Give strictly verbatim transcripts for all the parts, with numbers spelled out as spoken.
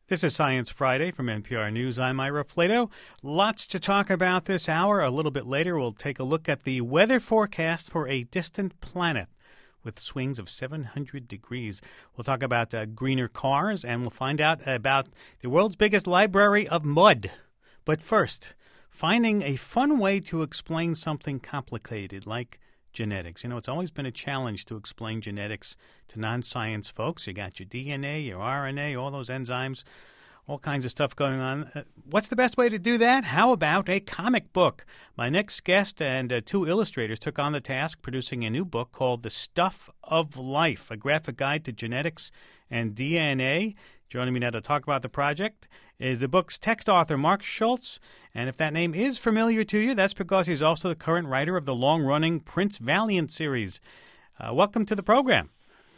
This is Science Friday from N P R News. I'm Ira Flato. Lots to talk about this hour. A little bit later, we'll take a look at the weather forecast for a distant planet with swings of seven hundred degrees. We'll talk about uh, greener cars, and we'll find out about the world's biggest library of mud. But first, finding a fun way to explain something complicated like genetics. You know, it's always been a challenge to explain genetics to non-science folks. You got your D N A, your R N A, all those enzymes, all kinds of stuff going on. Uh, what's the best way to do that? How about a comic book? My next guest and uh, two illustrators took on the task, producing a new book called The Stuff of Life, a graphic guide to genetics and D N A. Joining me now to talk about the project is the book's text author, Mark Schultz. And if that name is familiar to you, that's because he's also the current writer of the long-running Prince Valiant series. Uh, welcome to the program.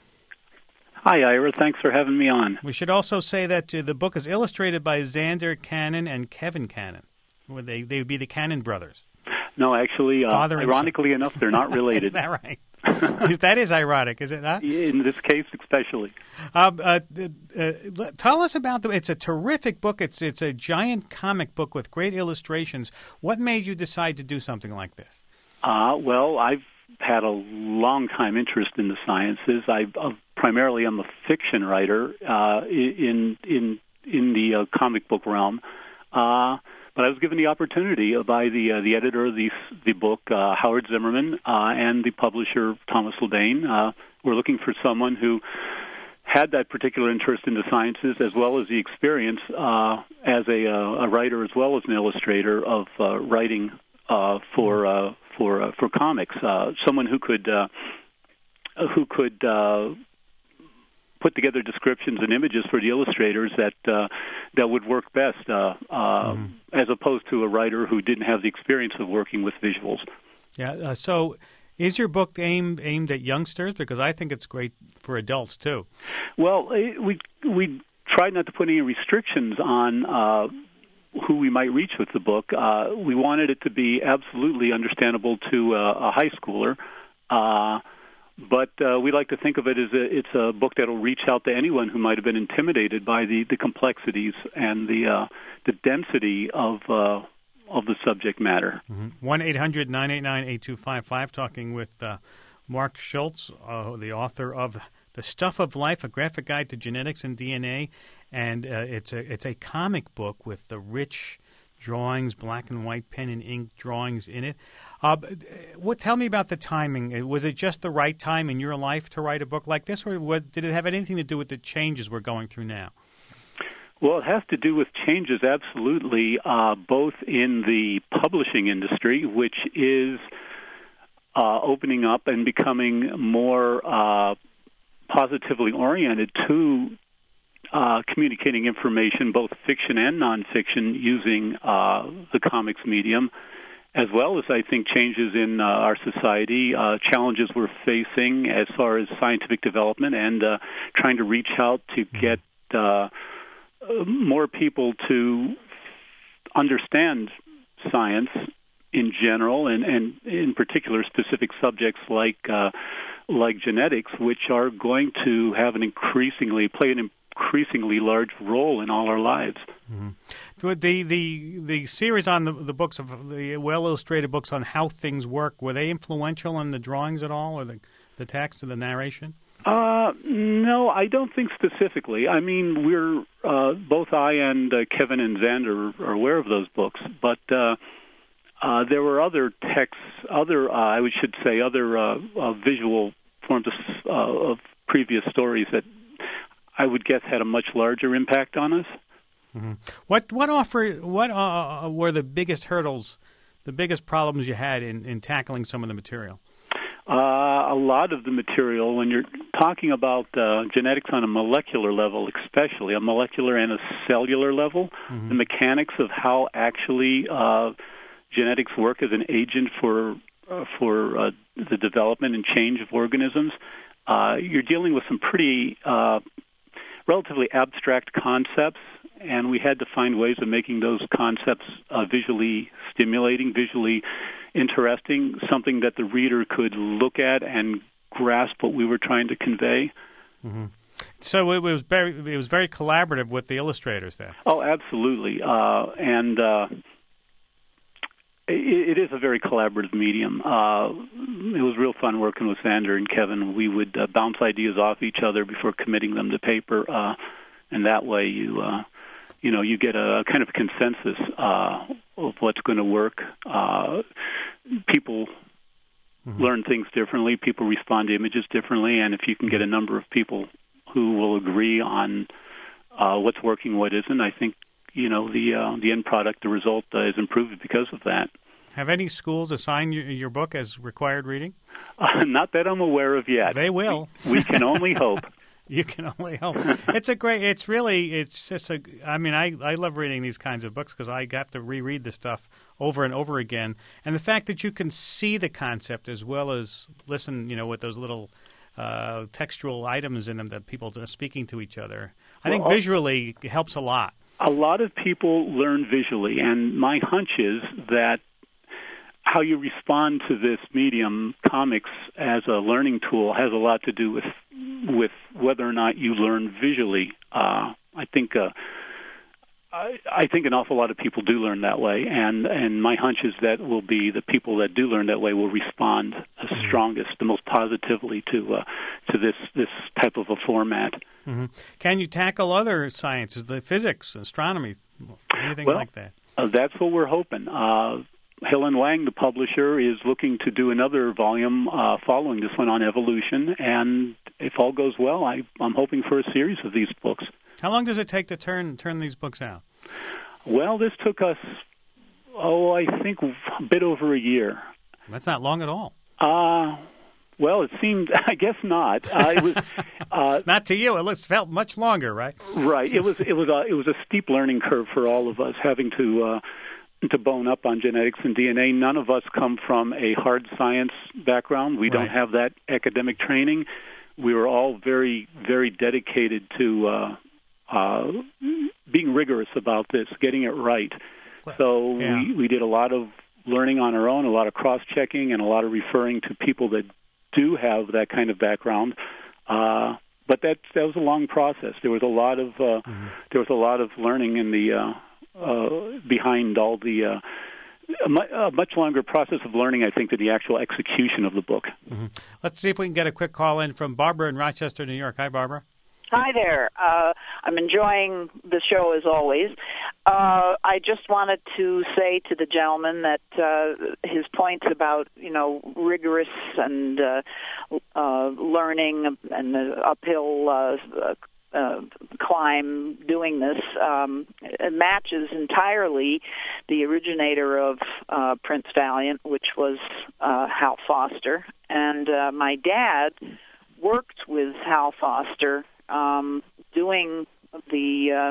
Hi, Ira. Thanks for having me on. We should also say that uh, the book is illustrated by Xander Cannon and Kevin Cannon. Well, they they would be the Cannon brothers. No, actually, uh, ironically enough, they're not related. Is that right? That is ironic, is it not? In this case, especially. Um, uh, uh, tell us about the. It's a terrific book. It's it's a giant comic book with great illustrations. What made you decide to do something like this? Uh, well, I've had a long time interest in the sciences. I uh, primarily am a fiction writer uh, in in in the uh, comic book realm. Uh, But I was given the opportunity by the uh, the editor of the the book, uh, Howard Zimmerman, uh, and the publisher Thomas Ledane. Uh, we're looking for someone who had that particular interest in the sciences, as well as the experience uh, as a, uh, a writer, as well as an illustrator of uh, writing uh, for uh, for uh, for comics. Uh, someone who could uh, who could. Uh, put together descriptions and images for the illustrators that uh, that would work best, uh, uh, mm. as opposed to a writer who didn't have the experience of working with visuals. Yeah. Uh, so, is your book aimed aimed at youngsters? Because I think it's great for adults too. Well, we we tried not to put any restrictions on uh, who we might reach with the book. Uh, we wanted it to be absolutely understandable to uh, a high schooler. Uh, But uh, we like to think of it as a, it's a book that will reach out to anyone who might have been intimidated by the, the complexities and the uh, the density of uh, of the subject matter. One eight hundred nine eight nine eight two five five. Talking with uh, Mark Schultz, uh, the author of The Stuff of Life, a graphic guide to genetics and D N A, and uh, it's a it's a comic book with the rich drawings, black and white pen and ink drawings in it. Uh, what? Tell me about the timing. Was it just the right time in your life to write a book like this, or what, did it have anything to do with the changes we're going through now? Well, it has to do with changes, absolutely, uh, both in the publishing industry, which is uh, opening up and becoming more uh, positively oriented to Uh, communicating information, both fiction and nonfiction, using uh, the comics medium, as well as, I think, changes in uh, our society, uh, challenges we're facing as far as scientific development, and uh, trying to reach out to get uh, more people to understand science in general, and, and in particular specific subjects like uh, like genetics, which are going to have an increasingly play an increasingly large role in all our lives. Mm-hmm. The the the series on the, the books of the well illustrated books on how things work, were they influential in the drawings at all, or the the text or the narration? Uh, no, I don't think specifically. I mean, we're uh, both I and uh, Kevin and Xander are aware of those books, but uh, uh, there were other texts, other uh, I should say, other uh, uh, visual forms of, uh, of previous stories that I would guess had a much larger impact on us. Mm-hmm. What what offer what uh, were the biggest hurdles, the biggest problems you had in, in tackling some of the material? Uh, a lot of the material, when you're talking about uh, genetics on a molecular level, especially a molecular and a cellular level, mm-hmm. the mechanics of how actually uh, genetics work as an agent for uh, for uh, the development and change of organisms, uh, you're dealing with some pretty uh, relatively abstract concepts, and we had to find ways of making those concepts uh, visually stimulating, visually interesting, something that the reader could look at and grasp what we were trying to convey. Mm-hmm. So it was very it was very collaborative with the illustrators then. Oh, absolutely, uh, and uh, it, it is a very collaborative medium. Uh, it was real fun working with Xander and Kevin. We would uh, bounce ideas off each other before committing them to paper, uh, and that way you uh, you know you get a kind of consensus uh, of what's going to work. Uh, people. Mm-hmm. Learn things differently. People respond to images differently, and if you can get a number of people who will agree on uh, what's working, what isn't, I think you know the uh, the end product, the result, uh, is improved because of that. Have any schools assigned your, your book as required reading? Uh, not that I'm aware of yet. They will. We, we can only hope. You can only hope. It's a great. It's really. It's just a. I mean, I, I love reading these kinds of books because I have to reread the stuff over and over again. And the fact that you can see the concept as well as listen, you know, with those little uh, textual items in them that people are speaking to each other. I well, think visually it helps a lot. A lot of people learn visually, and my hunch is that how you respond to this medium, comics, as a learning tool has a lot to do with with whether or not you learn visually. Uh, I think uh, I, I think an awful lot of people do learn that way, and, and my hunch is that will be the people that do learn that way will respond the strongest, the most positively to uh, to this this type of a format. Mm-hmm. Can you tackle other sciences, the physics, astronomy, anything well, like that? Uh, that's what we're hoping. Uh, Hill and Wang, the publisher, is looking to do another volume uh, following this one on evolution, and if all goes well, I, I'm hoping for a series of these books. How long does it take to turn turn these books out? Well, this took us, oh, I think a bit over a year. That's not long at all. Uh, well, it seemed, I guess not. Uh, it was uh, not to you. It looks, felt much longer, right? Right. It was it was a it was a steep learning curve for all of us, having to. Uh, to bone up on genetics and D N A. None of us come from a hard science background. We right. don't have that academic training. We were all very, very dedicated to uh, uh, being rigorous about this, getting it right. Well, so yeah. we, we did a lot of learning on our own, a lot of cross-checking, and a lot of referring to people that do have that kind of background. Uh, but that that was a long process. There was a lot of uh, mm-hmm. there was a lot of learning in the uh, Uh, behind all the uh, a, mu- a much longer process of learning, I think, than the actual execution of the book. Mm-hmm. Let's see if we can get a quick call in from Barbara in Rochester, New York. Hi, Barbara. Hi there. Uh, I'm enjoying the show as always. Uh, I just wanted to say to the gentleman that uh, his points about, you know, rigorous and uh, uh, learning and the uphill uh, uh, climb doing this um, it matches entirely the originator of uh, Prince Valiant, which was uh, Hal Foster. And uh, my dad worked with Hal Foster Um, doing the uh,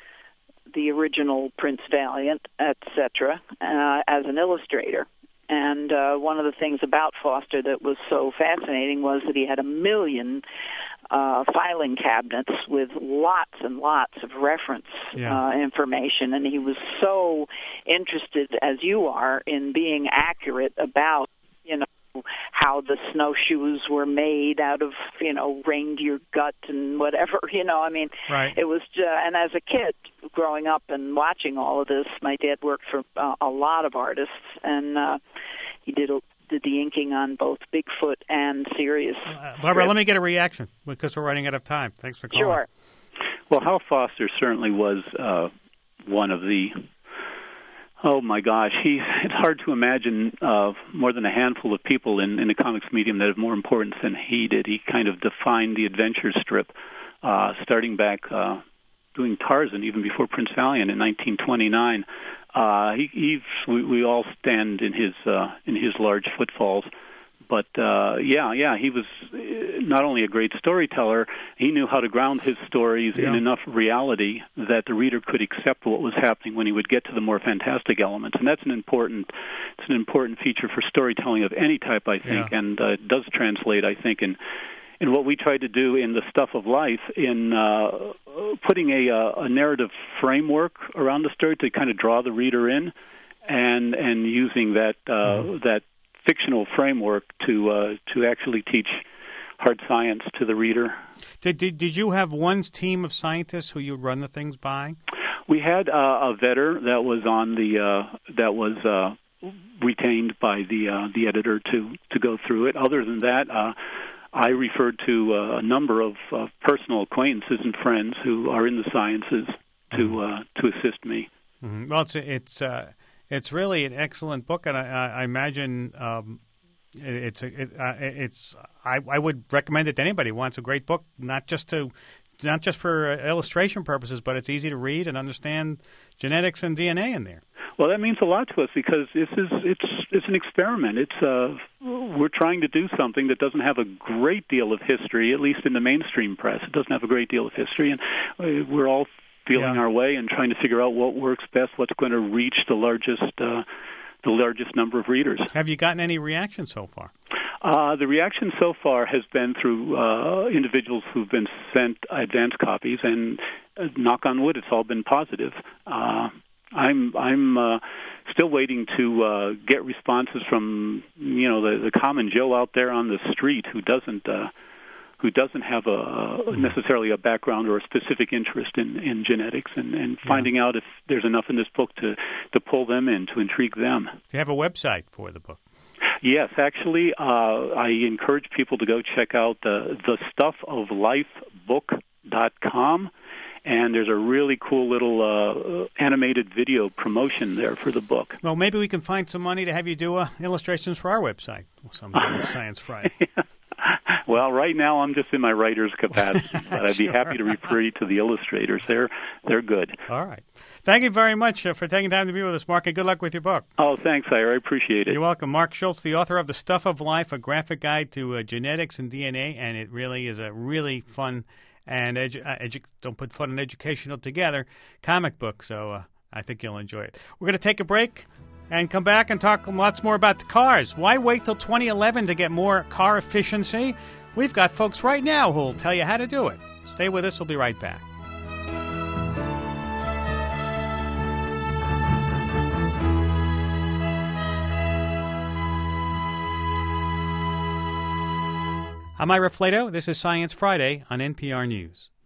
the original Prince Valiant, et cetera, uh, as an illustrator. And uh, one of the things about Foster that was so fascinating was that he had a million uh, filing cabinets with lots and lots of reference yeah. uh, information, and he was so interested, as you are, in being accurate about, you know, how the snowshoes were made out of, you know, reindeer gut and whatever, you know, I mean, right. It was, uh, and as a kid growing up and watching all of this, my dad worked for uh, a lot of artists, and uh, he did, a, did the inking on both Bigfoot and Sirius. Uh, Barbara, let me get a reaction because we're running out of time. Thanks for calling. Sure. Well, Hal Foster certainly was uh, one of the Oh, my gosh. He, it's hard to imagine uh, more than a handful of people in, in the comics medium that have more importance than he did. He kind of defined the adventure strip, uh, starting back uh, doing Tarzan, even before Prince Valiant in nineteen twenty-nine. Uh, he, he's, we, we all stand in his uh, in his large footfalls. But, uh, yeah, yeah, he was not only a great storyteller, he knew how to ground his stories yeah. in enough reality that the reader could accept what was happening when he would get to the more fantastic elements. And that's an important it's an important feature for storytelling of any type, I think, yeah. and uh, does translate, I think, in, in what we try to do in The Stuff of Life, in uh, putting a, a narrative framework around the story to kind of draw the reader in, and and using that uh, mm-hmm. that fictional framework to uh, to actually teach hard science to the reader. Did, did did you have one team of scientists who you run the things by? We had uh, a vetter that was on the uh, that was uh, retained by the uh, the editor to to go through it. Other than that, uh, I referred to uh, a number of uh, personal acquaintances and friends who are in the sciences to uh, to assist me. Mm-hmm. Well, it's it's uh, it's really an excellent book, and I, I imagine. Um, It's a, it, uh, it's I, I would recommend it to anybody who wants a great book, not just to not just for illustration purposes, but it's easy to read and understand genetics and D N A in there. Well, that means a lot to us because this is it's it's an experiment. It's uh, we're trying to do something that doesn't have a great deal of history, at least in the mainstream press. It doesn't have a great deal of history, and we're all feeling yeah. our way and trying to figure out what works best, what's going to reach the largest. Uh, the largest number of readers. Have you gotten any reaction so far? Uh, the reaction so far has been through uh, individuals who've been sent advance copies, and uh, knock on wood, it's all been positive. Uh, I'm I'm uh, still waiting to uh, get responses from you know the, the common Joe out there on the street who doesn't uh, who doesn't have a necessarily a background or a specific interest in, in genetics, and, and finding yeah. out if there's enough in this book to, to pull them in, to intrigue them. Do you have a website for the book? Yes, actually, uh, I encourage people to go check out uh, the stuff of life book dot com, and there's a really cool little uh, animated video promotion there for the book. Well, maybe we can find some money to have you do uh, illustrations for our website sometime on Science Friday. yeah. Well, right now I'm just in my writer's capacity, but I'd be sure. happy to refer you to the illustrators. They're they're good. All right. Thank you very much uh, for taking time to be with us, Mark, and good luck with your book. Oh, thanks, Ira. I appreciate it. You're welcome. Mark Schultz, the author of The Stuff of Life, a graphic guide to uh, genetics and D N A, and it really is a really fun and, edu- uh, edu- don't put fun and educational together, comic book, so uh, I think you'll enjoy it. We're going to take a break and come back and talk lots more about the cars. Why wait till twenty eleven to get more car efficiency? We've got folks right now who will tell you how to do it. Stay with us. We'll be right back. I'm Ira Flato. This is Science Friday on N P R News.